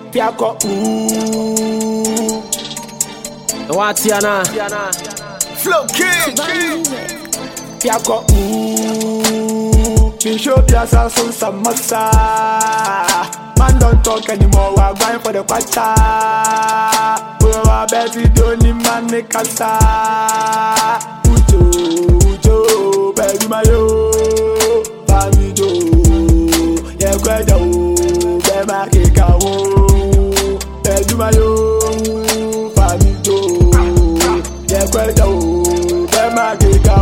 Piako What's yana? Flow King. Piako Bisho Piasa son samasa. Man don't talk anymore, we're going for the quarter. We're Betty Donny man make us Ujo, baby my yo. Bami jo, yeah, kweda bema keka baby my yo. Bami jo, yeah, kweda bema keka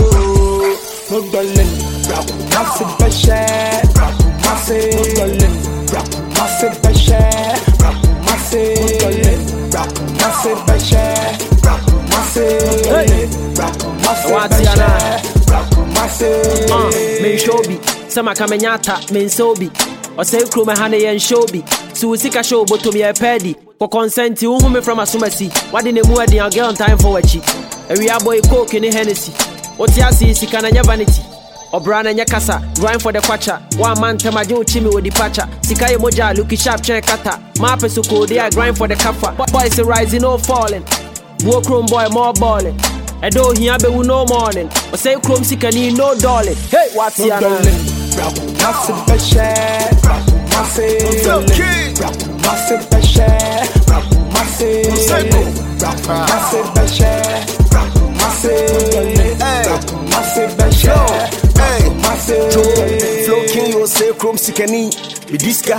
no darling, rap massive peshe, rap massive darling, rap massive peshe, rap massive darling, rap massive peshe, rap massive darling, rap massive peshe, rap massive. Me showbi, sama kamenyata, me sobi. Or say crew me hane yen showbi. So sika show but to me a pedi. For consent you me from asumasi. What in the mood and get on time for wachi. Every boy coke in Hennessy. What ya see sika na vanity. Obran and yakasa, grind for the quacha. One man temajo chimi with the pacha. Sika ye moja, looky sharp chen kata. Mape suko, they are grind for the kafa. Boys are rising, no falling. Walk room boy, more balling. I don't hear be no morning. Or say chrome sika need no darling. Hey, what's your name? Rap massive peshe, rap massive darling, rap massive peshe, rap massive darling, rap massive peshe, rap massive darling, rap massive peshe, rap massive. Flow King, you say chrome sikani. Bidiska,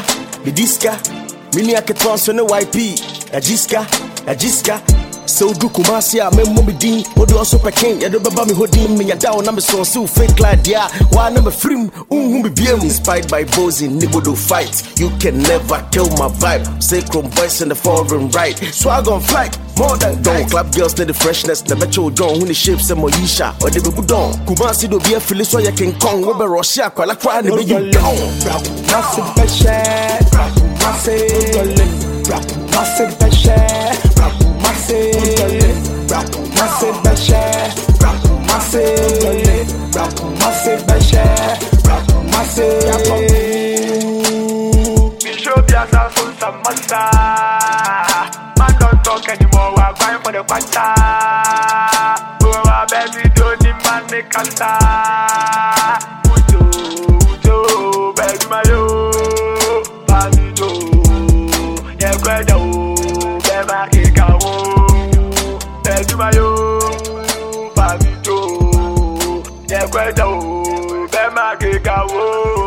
mini aketwa so ne YP. Ajiska. So do Kumasi, I remember me Dean, or do also Peking, ya do baba me holding me, ya down, I'm so fake like ya. Why number free, be being inspired by Bozy, nigga do fight. You can never kill my vibe. Say chrome voice in the foreign right. Swag on flight, more than don't clap girls, need the freshness, the metro John, when the shapes and Moisha, or the good dawn. Kumasi do be a Phyllis, so you can come over Russia, while I cry, never you down. Massive peshe, massive darling, rap massive peshe, rap massive darling, rap massive peshe, rap massive darling, rap massive peshe, rap massive. Bisho Piasa son samasa. Man don't talk anymore, we're going for the quarter. We're Betty Donny man make us Ujo, baby my yo. Bami jo, yeah, kweda bema keka baby my yo. Bami jo, yeah, kweda bema keka